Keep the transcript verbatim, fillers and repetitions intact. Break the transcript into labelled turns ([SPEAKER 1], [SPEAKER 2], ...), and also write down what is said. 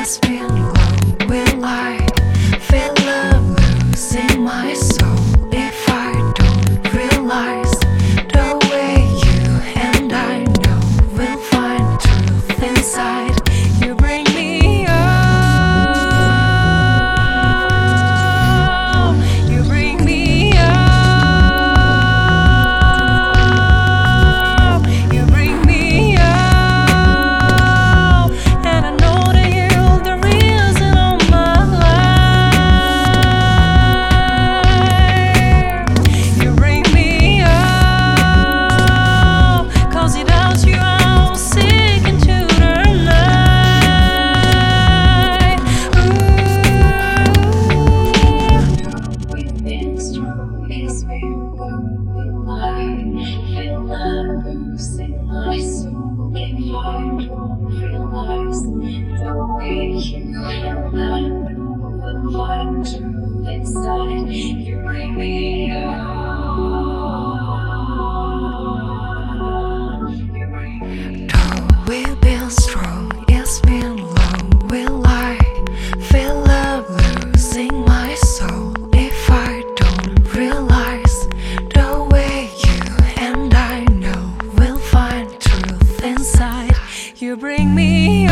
[SPEAKER 1] It's been long, will I feel love losing my soul if I don't realize the way you and I know we'll find truth inside. You bring me up, you bring me up, you bring me up, and I know that you're the reason of my life. You bring me up, 'cause without you I'm sick into the night. Ooh. We've been strong, it's been long, will I feel love losing my soul if I don't realize the way you and I know we'll find truth inside. You bring me up, you bring me up. Though we've been strong, it's been long, will I feel love losing my soul if I don't realize the way you and I know we'll find truth inside. You bring me